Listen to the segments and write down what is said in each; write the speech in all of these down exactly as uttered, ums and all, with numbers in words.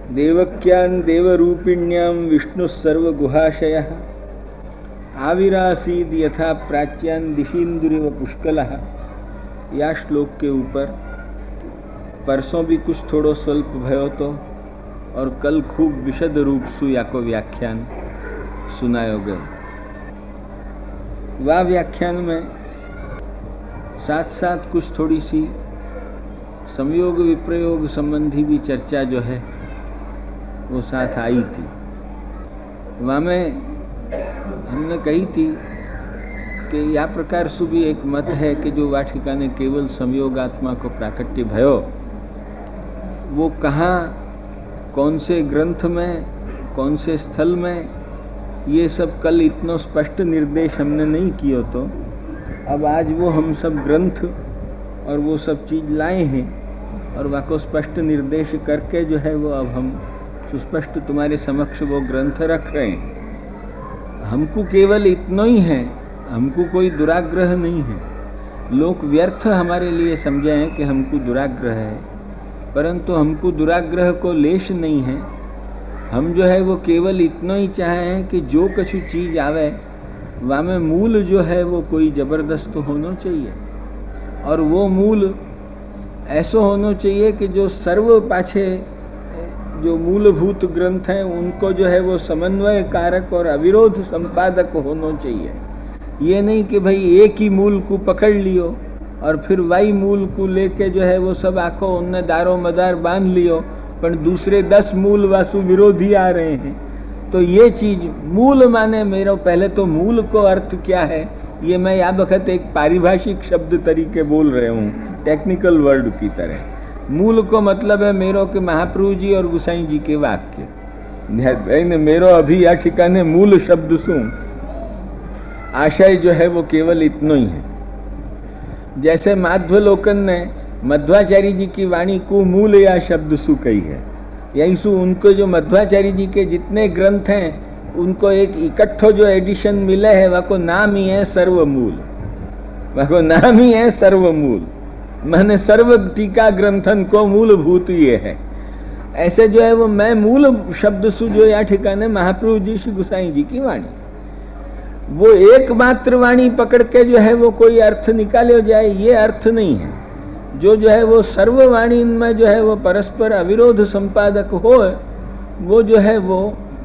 देवक्यां देवरूपिण्यां विष्णु सर्वगुहाशयः आविरासीद यथा प्राच्यां दिशींदुरिव पुष्कलः। या श्लोक के ऊपर परसों भी कुछ थोड़ो स्वल्प भयो तो और कल खूब विशद रूप सु याको व्याख्यान सुनायो गयो। वह व्याख्यान में साथ साथ कुछ थोड़ी सी संयोग विप्रयोग संबंधी भी चर्चा जो है वो साथ आई थी। वहाँ में हमने कही थी कि या प्रकार से भी एक मत है कि जो वाटिका ने केवल संयोगात्मा को प्राकट्य भयो, वो कहाँ कौन से ग्रंथ में कौन से स्थल में, ये सब कल इतना स्पष्ट निर्देश हमने नहीं किया। तो अब आज वो हम सब ग्रंथ और वो सब चीज लाए हैं और वाको स्पष्ट निर्देश करके जो है वो अब हम सुस्पष्ट तुम्हारे समक्ष वो ग्रंथ रख रहे हैं। हमको केवल इतना ही है, हमको कोई दुराग्रह नहीं है। लोग व्यर्थ हमारे लिए समझे हैं कि हमको दुराग्रह है, परंतु हमको दुराग्रह को लेश नहीं है। हम जो है वो केवल इतना ही चाहे हैं कि जो कुछ चीज आवे वहाँ में मूल जो है वो कोई जबरदस्त होना चाहिए, और वो मूल ऐसा होना चाहिए कि जो सर्व पाछे जो मूलभूत ग्रंथ हैं उनको जो है वो समन्वय कारक और अविरोध संपादक होना चाहिए। ये नहीं कि भाई एक ही मूल को पकड़ लियो और फिर वाई मूल को लेके जो है वो सब आखो उनने दारो मदार बांध लियो, पर दूसरे दस मूल वासु विरोधी आ रहे हैं। तो ये चीज मूल माने मेरो पहले तो मूल को अर्थ क्या है ये मैं या वक्त एक पारिभाषिक शब्द तरीके बोल रहे हूँ, टेक्निकल वर्ड की तरह। मूल को मतलब है मेरो के महाप्रभु जी और गुसाई जी के वाक्य। मेरो अभी या ठिकाने मूल शब्द सु आशय जो है वो केवल इतना ही है। जैसे माध्वलोकन ने मध्वाचार्य जी की वाणी को मूल या शब्द सु कही है, यही सु उनको जो मध्वाचार्य जी के जितने ग्रंथ हैं उनको एक इकट्ठो जो एडिशन मिले है वह को नाम ही है सर्वमूल। वह को नाम ही है सर्वमूल, मैंने सर्व टीका ग्रंथन को मूलभूत ये है। ऐसे जो है वो मैं मूल शब्द सु जो या ठिकाने महाप्रभु जी श्री गुसाई जी की वाणी, वो एकमात्र वाणी पकड़ के जो है वो कोई अर्थ निकाले जाए, ये अर्थ नहीं है। जो जो है वो सर्ववाणी में जो है वो परस्पर अविरोध संपादक हो, वो जो है वो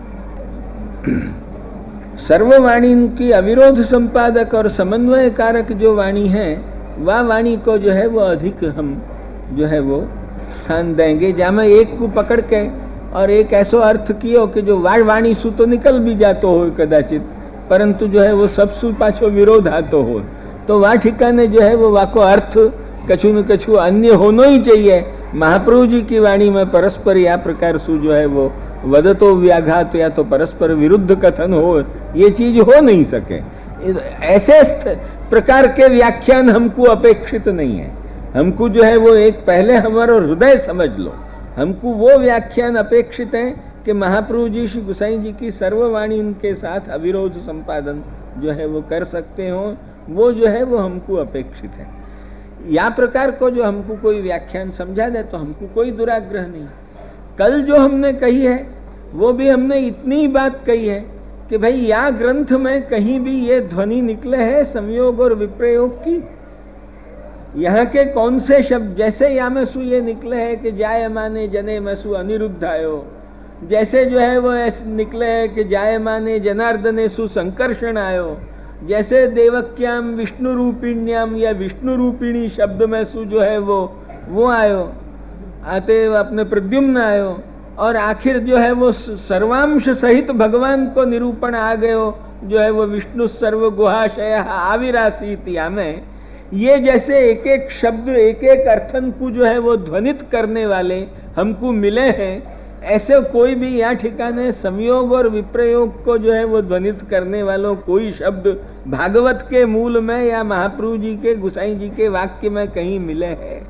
सर्ववाणी की अविरोध संपादक और समन्वय कारक जो वाणी है वह वाणी को जो है वो अधिक हम जो है वो स्थान देंगे, जहाँ में एक को पकड़ के और एक ऐसा अर्थ कियो कि जो वाण वाणी सु तो निकल भी जातो हो कदाचित, परंतु जो है वो सब सु पाछो विरोध आतो हो। तो वह ठिकाने जो है वो वाको अर्थ कछु न कछु अन्य होना ही चाहिए। महाप्रभु जी की वाणी में परस्पर या प्रकार सु जो है वो वदतो व्याघात या तो परस्पर विरुद्ध कथन हो, ये चीज हो नहीं सके। ऐसे प्रकार के व्याख्यान हमको अपेक्षित नहीं है। हमको जो है वो एक पहले हमारा हृदय समझ लो, हमको वो व्याख्यान अपेक्षित है कि महाप्रभु जी श्री गुसाई जी की सर्ववाणी उनके साथ अविरोध संपादन जो है वो कर सकते हो, वो जो है वो हमको अपेक्षित है। या प्रकार को जो हमको कोई व्याख्यान समझा दे तो हमको कोई दुराग्रह नहीं। कल जो हमने कही है वो भी हमने इतनी बात कही है कि भाई या ग्रंथ में कहीं भी ये ध्वनि निकले है संयोग और विप्रयोग की। यहाँ के कौन से शब्द, जैसे या में सु ये निकले है कि जाय माने जने में सु अनिरुद्ध आयो, जैसे जो है वो ऐसे निकले है कि जाय माने जनार्दने सु संकर्षण आयो, जैसे देवक्याम विष्णु रूपिण्याम या विष्णु रूपिणी शब्द में सु जो है वो वो आयो, आते अपने प्रद्युम्न आयो, और आखिर जो है वो सर्वांश सहित भगवान को निरूपण आ गयो जो है वो विष्णु सर्व गुहाशय आविरासीत। में ये जैसे एक एक शब्द एक एक अर्थन को जो है वो ध्वनित करने वाले हमको मिले हैं, ऐसे कोई भी यहाँ ठिकाने संयोग और विप्रयोग को जो है वो ध्वनित करने वालों कोई शब्द भागवत के मूल में या महाप्रभु जी के गुसाई जी के वाक्य में कहीं मिले हैं।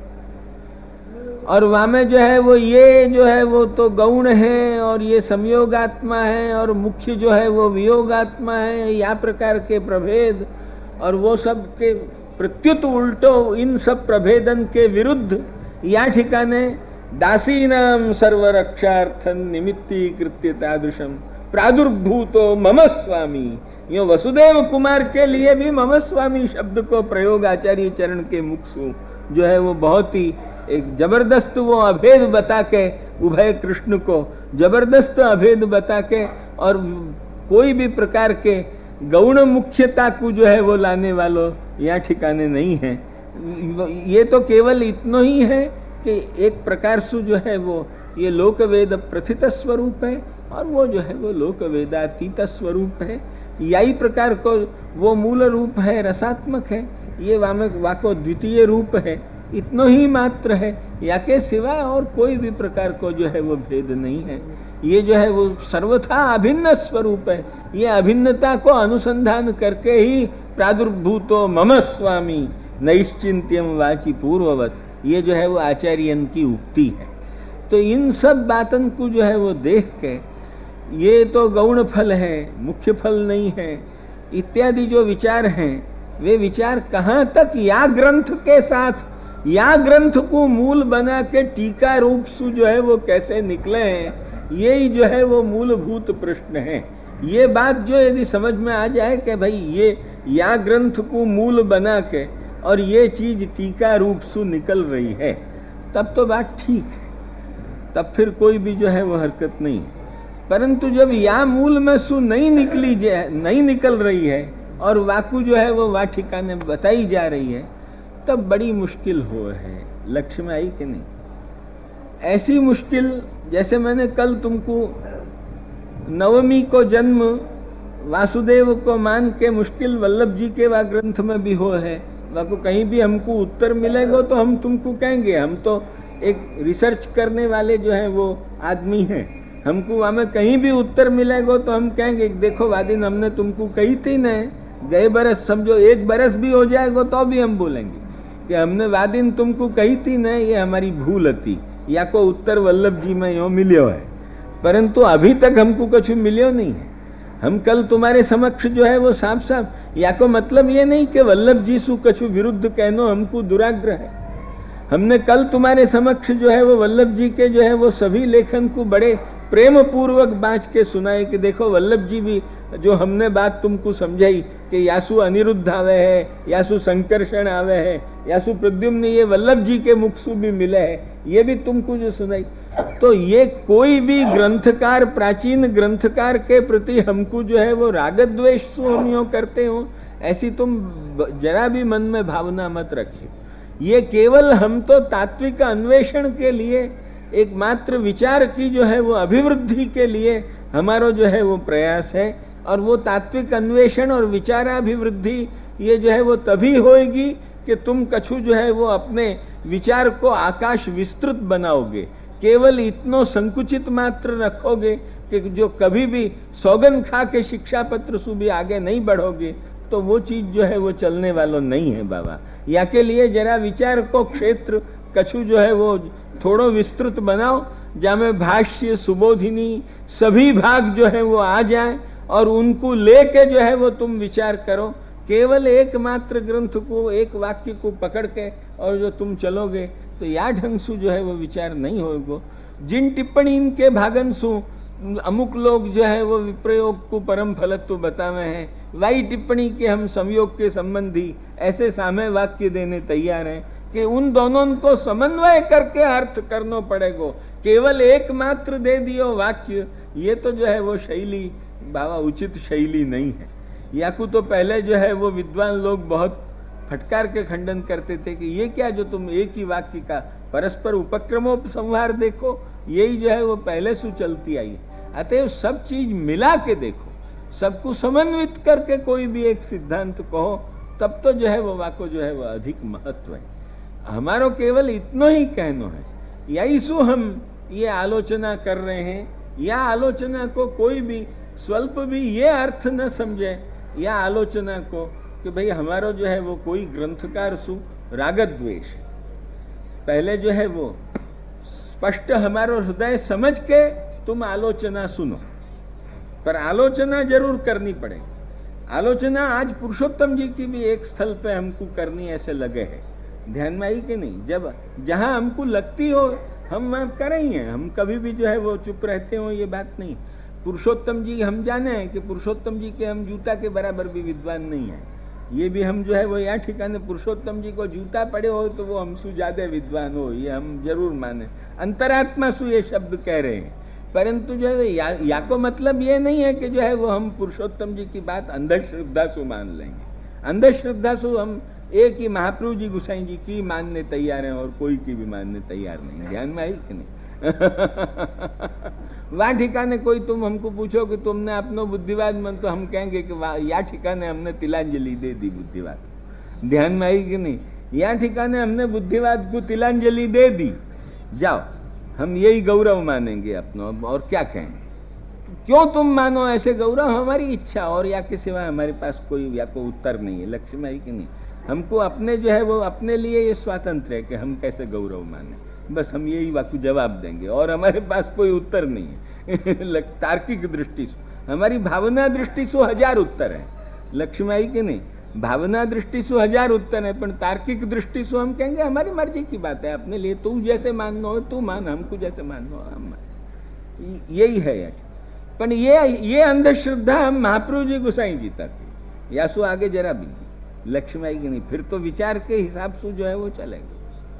और वहाँ में जो है वो ये जो है वो तो गौण है और ये संयोगात्मा है और मुख्य जो है वो वियोगात्मा है, या प्रकार के प्रभेद और वो सब के प्रत्युत उल्टो इन सब प्रभेदन के विरुद्ध या ठिकाने दासीनां सर्वरक्षार्थं निमित्तीकृत्य तादृशम प्रादुर्भूतो मम स्वामी। यो वसुदेव कुमार के लिए भी मम स्वामी शब्द को प्रयोग आचार्य चरण के मुख से जो है वो बहुत ही एक जबरदस्त वो अभेद बता के, उभय कृष्ण को जबरदस्त अभेद बता के, और कोई भी प्रकार के गौण मुख्यता को जो है वो लाने वालों यहाँ ठिकाने नहीं है। ये तो केवल इतना ही है कि एक प्रकार से जो है वो ये लोक वेद प्रथित स्वरूप है, और वो जो है वो लोक वेदातीत स्वरूप है। यही प्रकार को वो मूल रूप है, रसात्मक है, ये वामक वाको द्वितीय रूप है, इतना ही मात्र है। या के सिवाय और कोई भी प्रकार को जो है वो भेद नहीं है। ये जो है वो सर्वथा अभिन्न स्वरूप है। ये अभिन्नता को अनुसंधान करके ही प्रादुर्भूतो मम स्वामी नैश्चिंत्यम वाची पूर्ववत, ये जो है वो आचार्यन की उक्ति है। तो इन सब बातन को जो है वो देख के, ये तो गौण फल है, मुख्य फल नहीं है, इत्यादि जो विचार हैं, वे विचार कहाँ तक या ग्रंथ के साथ, या ग्रंथ को मूल बना के टीका रूप से जो है वो कैसे निकले हैं, यही जो है वो मूलभूत प्रश्न है। ये बात जो यदि समझ में आ जाए कि भाई ये या ग्रंथ को मूल बना के और ये चीज टीका रूप से निकल रही है, तब तो बात ठीक है, तब फिर कोई भी जो है वो हरकत नहीं है। परंतु जब या मूल में सु नहीं निकली नहीं निकल रही है और वाकु जो है वो वा ठिकाने बताई जा रही है, तब बड़ी मुश्किल हो है। लक्ष्य में आई कि नहीं? ऐसी मुश्किल जैसे मैंने कल तुमको नवमी को जन्म वासुदेव को मान के मुश्किल वल्लभ जी के वा ग्रंथ में भी हो है। वाको कहीं भी हमको उत्तर मिलेगा तो हम तुमको कहेंगे, हम तो एक रिसर्च करने वाले जो है वो आदमी हैं, हमको हमें कहीं भी उत्तर मिलेगा तो हम कहेंगे देखो वादिन हमने तुमको कही थी न, गए बरस समझो एक बरस भी हो जाएगा तो भी हम बोलेंगे कि हमने वादिन तुमको कही थी न, ये हमारी भूल थी, या को उत्तर वल्लभ जी में यो मिलियो है। परंतु अभी तक हमको कुछ मिलियो नहीं है। हम कल तुम्हारे समक्ष जो है वो साफ साफ, या को मतलब ये नहीं कि वल्लभ जी सु कछु विरुद्ध कहनो हमको दुराग्रह है। हमने कल तुम्हारे समक्ष जो है वो वल्लभ जी के जो है वो सभी लेखन को बड़े प्रेम पूर्वक बांच के सुनाए कि देखो वल्लभ जी भी जो हमने बात तुमको समझाई कि यासु अनिरुद्ध आवे है, यासु संकर्षण आवे है, यासु प्रद्युम्न, ये वल्लभ जी के मुख से भी मिले है, ये भी तुमको जो सुनाई। तो ये कोई भी ग्रंथकार, प्राचीन ग्रंथकार के प्रति हमको जो है वो राग द्वेष सु हम यूं करते हो, ऐसी तुम जरा भी मन में भावना मत रखिए। ये केवल हम तो तात्विक अन्वेषण के लिए, एकमात्र विचार की जो है वो अभिवृद्धि के लिए हमारा जो है वो प्रयास है। और वो तात्विक अन्वेषण और विचाराभिवृद्धि ये जो है वो तभी होएगी कि तुम कछु जो है वो अपने विचार को आकाश विस्तृत बनाओगे। केवल इतनो संकुचित मात्र रखोगे कि जो कभी भी सौगन खा के शिक्षा पत्र से भी आगे नहीं बढ़ोगे, तो वो चीज जो है वो चलने वाला नहीं है बाबा। या के लिए जरा विचार को क्षेत्र कछु जो है वो थोड़ो विस्तृत बनाओ, जामे भाष्य, सुबोधिनी सभी भाग जो है वो आ जाए और उनको लेके जो है वो तुम विचार करो। केवल एकमात्र ग्रंथ को, एक वाक्य को पकड़ के और जो तुम चलोगे तो या ढंग से जो है वो विचार नहीं होगा। जिन टिप्पणी इनके भागन सु अमुक लोग जो है वो विप्रयोग को परम फलत्व बतावे हैं, वही टिप्पणी के हम संयोग के संबंधी ऐसे सामे वाक्य देने तैयार हैं कि उन दोनों को समन्वय करके अर्थ करना पड़ेगा। केवल एकमात्र दे दियो वाक्य, ये तो जो है वो शैली बाबा उचित शैली नहीं है। याकू तो पहले जो है वो विद्वान लोग बहुत फटकार के खंडन करते थे कि ये क्या जो तुम एक ही वाक्य का परस्पर उपक्रमोपसंहार देखो, यही जो है वो पहले से चलती आई है। अतएव सब चीज मिला के देखो, सबको समन्वित करके कोई भी एक सिद्धांत कहो, तब तो जो है वो वाको जो है वो अधिक महत्व है। हमारो केवल इतना ही कहना है, यही सु हम ये आलोचना कर रहे हैं। या आलोचना को कोई भी स्वल्प भी ये अर्थ न समझे, या आलोचना को कि भाई हमारो जो है वो कोई ग्रंथकार सु रागद्वेष। पहले जो है वो स्पष्ट हमारो हृदय समझ के तुम आलोचना सुनो, पर आलोचना जरूर करनी पड़ेगी। आलोचना आज पुरुषोत्तम जी की भी एक स्थल पे हमको करनी ऐसे लगे है, ध्यान में आई कि नहीं? जब जहां हमको लगती हो हम कर ही हैं, हम कभी भी जो है वो चुप रहते हो, ये बात नहीं। पुरुषोत्तम जी हम जाने हैं कि पुरुषोत्तम जी के हम जूता के बराबर भी विद्वान नहीं है। ये भी हम जो है वो या ठिकाने पुरुषोत्तम जी को जूता पड़े हो तो वो हमसे ज्यादा विद्वान हो, ये हम जरूर माने। अंतरात्मा सु ये शब्द कह रहे हैं, परंतु जो है या, या को मतलब ये नहीं है कि जो है वो हम पुरुषोत्तम जी की बात अंधश्रद्धा सु मान लेंगे। अंधश्रद्धा सु हम एक ही महाप्रभु जी गोसाई जी की मानने तैयार हैं और कोई की भी मानने तैयार नहीं है। ध्यान में आई कि नहीं? वहां ठिकाने कोई तुम हमको पूछो कि तुमने अपनो बुद्धिवाद मन, तो हम कहेंगे कि या ठिकाने हमने तिलांजलि दे दी बुद्धिवाद। ध्यान में आई कि नहीं? या ठिकाने हमने बुद्धिवाद को तिलांजलि दे दी, जाओ हम यही गौरव मानेंगे अपनो, और क्या कहें? क्यों तुम मानो ऐसे गौरव? हमारी इच्छा, और या के सिवा हमारे पास कोई या को उत्तर नहीं है। लक्ष्य में आई कि नहीं? हमको अपने जो है वो अपने लिए ये स्वातंत्र है कि हम कैसे गौरव माने, बस हम यही वाकु जवाब देंगे, और हमारे पास कोई उत्तर नहीं है। तार्किक दृष्टि से, हमारी भावना दृष्टि से हजार उत्तर है। लक्ष्य में आई कि नहीं? भावना दृष्टि से हजार उत्तर है, पर तार्किक दृष्टि से हम कहेंगे हमारी मर्जी की बात है, अपने लिए तू जैसे मानना हो तू मान, हमको जैसे मानना हो हम मान। यही है यार। पर ये ये अंधश्रद्धा हम महाप्रभु जी गोसाई जी तक, या सो आगे जरा भी नहीं। लक्ष्य में आई कि नहीं? फिर तो विचार के हिसाब से जो है वो चलेगा।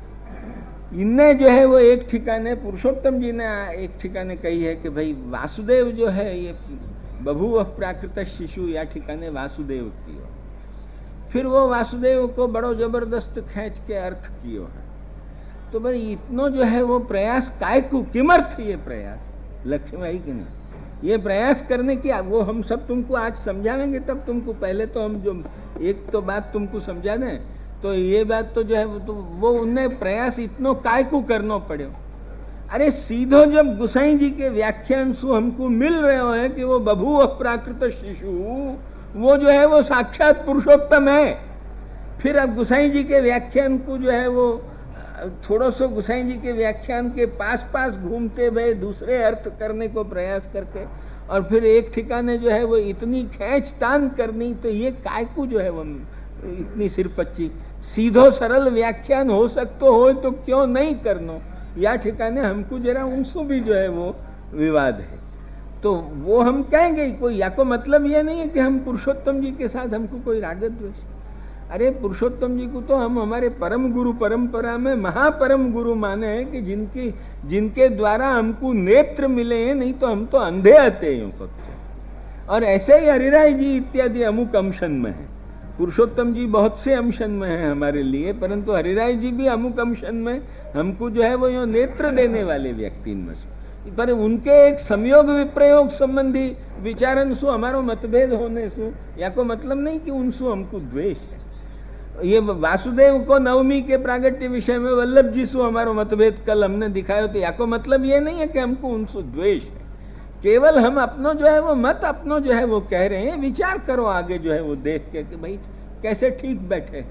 इनने जो है वो एक ठिकाने पुरुषोत्तम जी ने एक ठिकाने कही है कि भाई वासुदेव जो है ये बभूव प्राकृत शिशु, या ठिकाने वासुदेव की हो। फिर वो वासुदेव को बड़ो जबरदस्त खींच के अर्थ कियो है। तो भाई इतनो जो है वो प्रयास काय को, किमर्थ ये प्रयास? लक्ष्य में आई कि नहीं? ये प्रयास करने की वो हम सब तुमको आज समझावेंगे, तब तुमको पहले तो हम जो एक तो बात तुमको समझा दें, तो ये बात तो जो है वो तो वो उन्हें प्रयास इतनो काय को करना पड़े। अरे सीधो जब गोसाई जी के व्याख्यान सु हमको मिल रहे हो है कि वो बभूव प्राकृत शिशु, वो जो है वो साक्षात पुरुषोत्तम है। फिर अब गोसाई जी के व्याख्यान को जो है वो थोड़ा सा गोसाई जी के व्याख्यान के पास पास घूमते हुए दूसरे अर्थ करने को प्रयास करके, और फिर एक ठिकाने जो है वो इतनी खींचतान करनी, तो ये काय को जो है वो इतनी सिरपच्ची? सीधो सरल व्याख्यान हो सकतो हो तो क्यों नहीं करनो? या ठिकाने हमको जरा उनसे भी जो है वो विवाद है। तो वो हम कहेंगे कोई, या को मतलब ये नहीं है कि हम पुरुषोत्तम जी के साथ हमको कोई राग द्वेष। अरे पुरुषोत्तम जी को तो हम हमारे परम गुरु परंपरा में महापरम गुरु माने हैं कि जिनकी जिनके द्वारा हमको नेत्र मिले हैं, नहीं तो हम तो अंधे आते हैं फक्त। और ऐसे ही हरिराय जी इत्यादि अमुक अंशन में है। पुरुषोत्तम जी बहुत से अंशन में है हमारे लिए, परंतु हरिराय जी भी अमुक अंशन में हमको जो है वो यो नेत्र देने वाले व्यक्ति में से। पर उनके एक संयोग विप्रयोग संबंधी विचारन सु हमारो मतभेद होने सु या को मतलब नहीं कि उनसु हमको द्वेष है। ये वासुदेव को नवमी के प्रागट्य विषय में वल्लभ जी सु हमारो मतभेद कल हमने दिखाया, तो या को मतलब ये नहीं है कि हमको उनसे द्वेष है। केवल हम अपनो जो है वो मत अपनो जो है वो कह रहे हैं, विचार करो आगे जो है वो देख के कि भाई कैसे ठीक बैठे।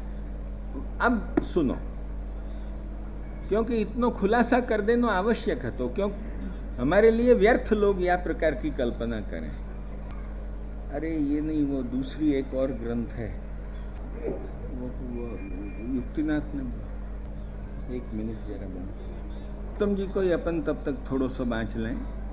अब सुनो, क्योंकि इतना खुलासा कर देना आवश्यक है, तो क्यों हमारे लिए व्यर्थ लोग या प्रकार की कल्पना करें। अरे ये नहीं, वो दूसरी एक और ग्रंथ है, वो, वो युक्तिनाथ ने, एक मिनट जरा बनो, तुम जी को अपन तब तक थोड़ा सा बांच लें।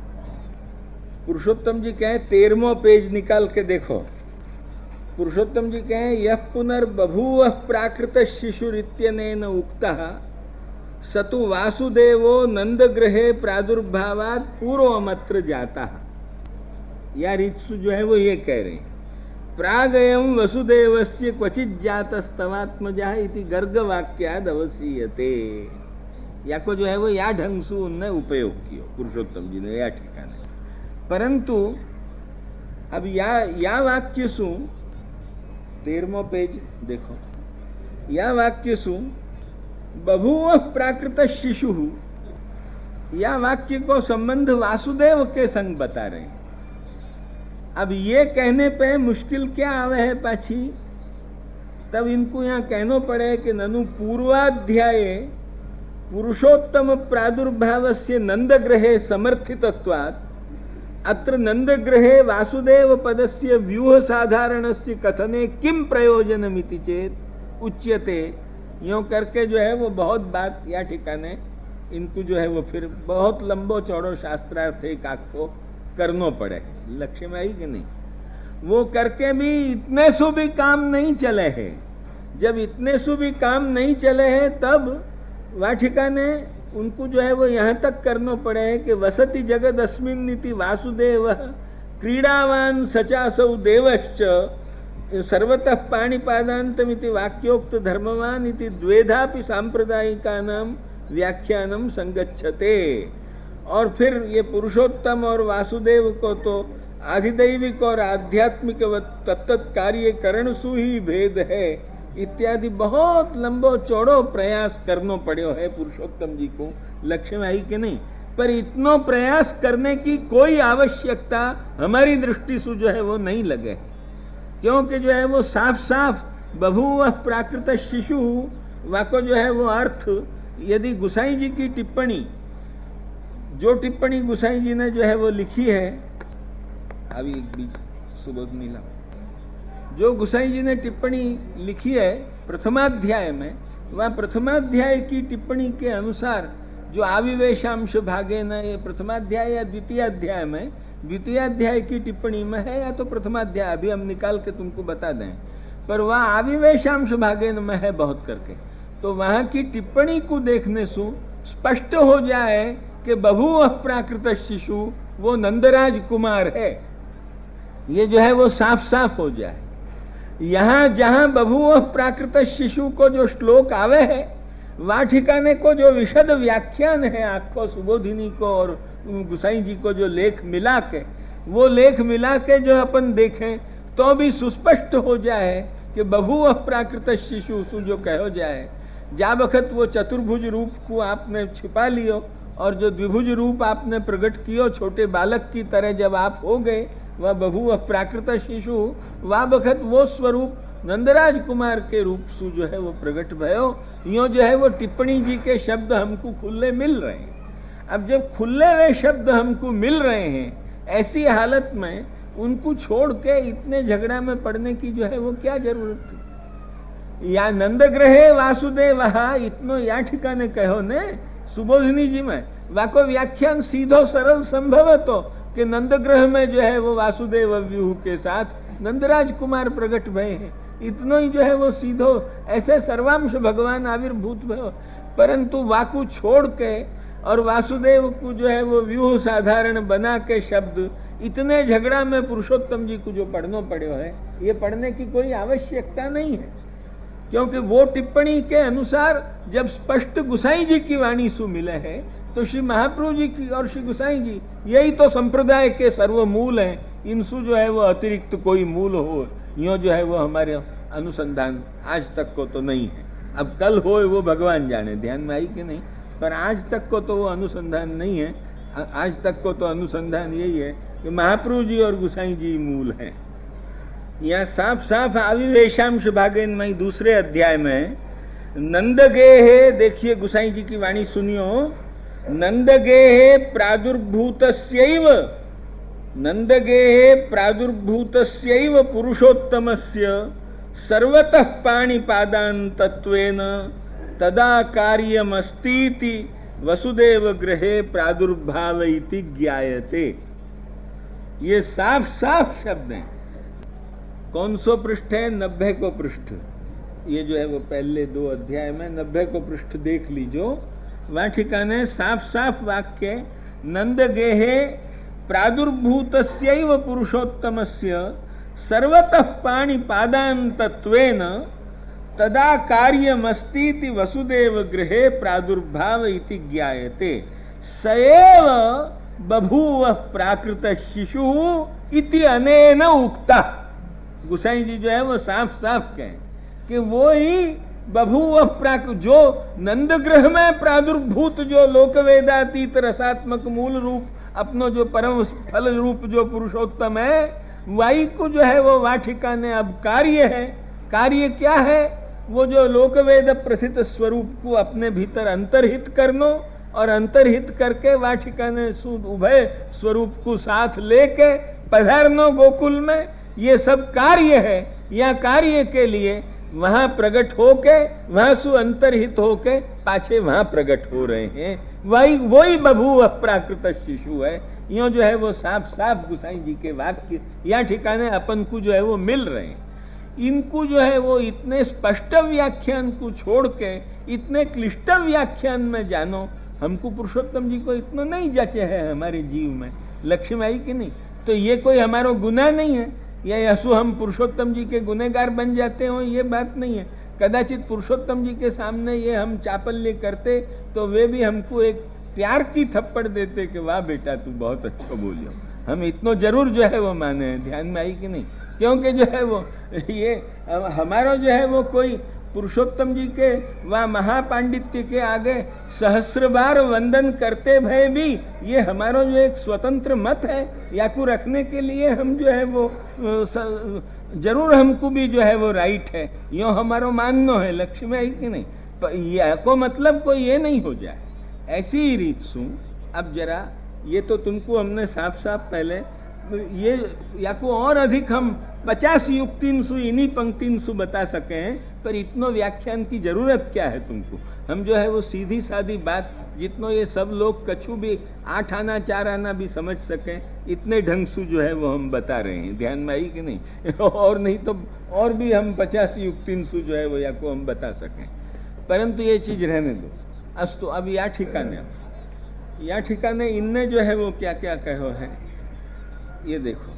पुरुषोत्तम जी कहें, तेरहवां पेज निकाल के देखो। पुरुषोत्तम जी कहें, यह पुनर्बभूव प्राकृत शिशुरित्यनेन उक्तः सतु वासुदेवो नंदगृहे प्रादुर्भावात् पूर्वमत्र जाता। या रीतसु जो है वो ये कह रहे हैं, प्रागयम वसुदेवस्य क्वचित जातस्तवात्मजा इति गर्गवाक्याद अवसीयते। या को जो है वो या ढंग से उनने उपयोग किया पुरुषोत्तम जी ने या ठिकाने। परंतु अब या या वाक्य सु तेरहवां पेज देखो, या वाक्य सु बभूव प्राकृत शिशु, या वाक्य को संबंध वासुदेव के संग बता रहे हैं। अब ये कहने पे मुश्किल क्या आवे है पाछी, तब इनको यहां कहना पड़े कि ननु पूर्वाध्याय पुरुषोत्तम प्रादुर्भावस्य नंदग्रहे समर्थितत्वात् अत्र नंदग्रहे वासुदेव पदस्य व्यूह साधारणस्य कथने किम प्रयोजनमिति चेत उच्यते। यूं करके जो है वो बहुत बात या ठिकाने इनको जो है वो फिर बहुत लंबो चौड़ो शास्त्रार्थ एक आखो करनो पड़े। लक्ष्य में आई कि नहीं? वो करके भी इतने सु भी काम नहीं चले हैं। जब इतने सु भी काम नहीं चले हैं तब वाटिका ने उनको जो है वो यहाँ तक करना पड़े है कि वसति जगद अस्मिन् नीति वासुदेव क्रीडावान सचासौ देवश्च सर्वतः पाणिपादान्तमिति वाक्योक्त धर्मवान इति द्वेधापि सांप्रदायिकानाम व्याख्यानम संगच्छते। और फिर ये पुरुषोत्तम और वासुदेव को तो आधिदैविक और आध्यात्मिक तत्त कार्य करण सु ही भेद है इत्यादि बहुत लंबो चौड़ो प्रयास करनो पड़ो है पुरुषोत्तम जी को। लक्ष्य में आई कि नहीं? पर इतनो प्रयास करने की कोई आवश्यकता हमारी दृष्टि से जो है वो नहीं लगे, क्योंकि जो है वो साफ साफ बभूव प्राकृत शिशु वाको जो है वो अर्थ यदि गुसाई जी की टिप्पणी, जो टिप्पणी गुसाई जी ने जो है वो लिखी है, अभी एक बीच सुबोध मिला, जो गुसाई जी ने टिप्पणी लिखी है प्रथमाध्याय में, वह प्रथमाध्याय की टिप्पणी के अनुसार जो आविवेशांश भागे न, ये प्रथमाध्याय या द्वितीय अध्याय में, द्वितीय अध्याय की टिप्पणी में है या तो प्रथमाध्याय, अभी हम निकाल के तुमको बता दें, पर वह आविवेशांश भागे में है बहुत करके। तो वहां की टिप्पणी को देखने से स्पष्ट हो जाए कि बभूव प्राकृत शिशु वो नंदराज कुमार है, ये जो है वो साफ साफ हो जाए। यहां जहां बभूव प्राकृत शिशु को जो श्लोक आवे है, वाटिकाने को जो विशद व्याख्यान है आखो सुबोधिनी को और गुसाई जी को जो लेख मिला के, वो लेख मिला के जो अपन देखें तो भी सुस्पष्ट हो जाए कि बभूव प्राकृत शिशु सु जो कहो जाए, जा वक्त वो चतुर्भुज रूप को आपने छिपा लियो और जो द्विभुज रूप आपने प्रकट कियो छोटे बालक की तरह जब आप हो गए, वह बभूव प्राकृत शिशु, वह वक्त वो स्वरूप नंदराज कुमार के रूप से जो है वो प्रकट भयो। यो जो है वो टिप्पणी जी के शब्द हमको खुले मिल रहे हैं। अब जब खुले हुए शब्द हमको मिल रहे हैं, ऐसी हालत में उनको छोड़ के इतने झगड़ा में पड़ने की जो है वो क्या जरूरत थी? या नंदग्रहे वासुदेव इतनो या ठिकाने कहो ने सुबोधिनी जी में, वाको व्याख्यान सीधो सरल संभव है तो कि नंदग्रह में जो है वो वासुदेव व्यूह के साथ नंदराज कुमार प्रकट भय हैं, इतनो ही जो है वो सीधो ऐसे सर्वांश भगवान आविर्भूत भयो। परंतु वाकु छोड़ के और वासुदेव को जो है वो व्यूह साधारण बना के शब्द इतने झगड़ा में पुरुषोत्तम जी को जो पढ़ना पड़ो है, ये पढ़ने की कोई आवश्यकता नहीं है, क्योंकि वो टिप्पणी के अनुसार जब स्पष्ट गुसाई जी की वाणी सु मिले है तो श्री महाप्रभु जी की और श्री गुसाई जी यही तो संप्रदाय के सर्व मूल हैं। इनसु जो है वो अतिरिक्त कोई मूल हो, यो जो है वो हमारे अनुसंधान आज तक को तो नहीं है। अब कल हो वो भगवान जाने, ध्यान में आई कि नहीं, पर आज तक को तो वो अनुसंधान नहीं है। आज तक को तो अनुसंधान यही है कि महाप्रभु जी और गुसाई जी मूल हैं। यहाँ साफ साफ आविवेशांश भागेन में दूसरे अध्याय में नंदगेहे, देखिए गुसाई जी की वाणी सुनियो, नंदगेहे प्रादुर्भूतस्यैव नंदगेहे प्रादुर्भूतस्यैव पुरुषोत्तमस्य सर्वतः पाणिपादान्तत्वेन तदा कार्यमस्तीति वसुदेव गृहे प्रादुर्भाव इति ज्ञायते। ये साफ साफ शब्द हैं। कौन सो पृष्ठ है? नब्बे को पृष्ठ। ये जो है वो पहले दो अध्याय में नब्बे को पृष्ठ देख लीजो, वहां ठिकाने साफ साफ वाक्य नंदगेहे प्रादुर्भूतस्यैव पुरुषोत्तमस्य सर्वतः पाणिपादान्तत्वेन तदा कार्यमस्तीति वसुदेव गृहे प्रादुर्भाव इति ज्ञायते। सएव बभूव प्राकृत शिशु इति अनेन उक्ता। गुसाई जी जो है वो साफ साफ कहें कि वो ही बभूव प्राकृत, जो नंदग्रह में प्रादुर्भूत जो लोकवेदातीत रसात्मक मूल रूप अपनो जो परम फल रूप जो पुरुषोत्तम है, वही को जो है वो वाटिका ने अब कार्य है। कार्य क्या है? वो जो लोकवेद प्रसिद्ध स्वरूप को अपने भीतर अंतर्हित करनो और अंतर्हित करके वाटिका ने उभय स्वरूप को साथ लेके पधारनो गोकुल में, ये सब कार्य है। या कार्य के लिए वहां प्रकट होके वहां सु अंतर्हित होके पाछे वहां प्रकट हो रहे हैं। वही वही बभूव प्राकृत शिशु है। यो जो है वो साफ साफ गुसाई जी के वाक्य या ठिकाने अपन को जो है वो मिल रहे हैं। इनको जो है वो इतने स्पष्ट व्याख्यान को छोड़ के इतने क्लिष्ट व्याख्यान में जानो। हमको पुरुषोत्तम जी को इतना नहीं जचे है हमारे जीव में, लक्ष्य में आई कि नहीं। तो ये कोई हमारा गुनाह नहीं है या यसु हम पुरुषोत्तम जी के गुनहगार बन जाते हो, ये बात नहीं है। कदाचित पुरुषोत्तम जी के सामने ये हम चापल्य करते तो वे भी हमको एक प्यार की थप्पड़ देते कि वाह बेटा तू बहुत अच्छा बोलियो। हम इतना जरूर जो है वो माने हैं, ध्यान में आई कि नहीं। क्योंकि जो है वो ये हमारा जो है वो कोई पुरुषोत्तम जी के व महापांडित्य के आगे सहस्र बार वंदन करते भय भी ये हमारा जो एक स्वतंत्र मत है या को रखने के लिए हम जो है वो जरूर हमको भी जो है वो राइट है, यो हमारो मानना है। लक्ष्य में आई कि नहीं। या को मतलब कोई ये नहीं हो जाए ऐसी ही रीत सु। अब जरा ये तो तुमको हमने साफ साफ पहले ये या को और अधिक हम पचास युक्तिन सु इन्हीं पंक्तिन सु बता सके हैं, पर इतनो व्याख्यान की जरूरत क्या है तुमको। हम जो है वो सीधी सादी बात जितनो ये सब लोग कछु भी आठ आना चार आना भी समझ सकें इतने ढंग से जो है वो हम बता रहे हैं, ध्यान में आई कि नहीं। और नहीं तो और भी हम पचास युक्तिन सु जो है वो या को हम बता सकें, परंतु ये चीज रहने दो। अस्तु अब या ठिकाने या ठिकाने इनने जो है वो क्या क्या कहो है ये देखो।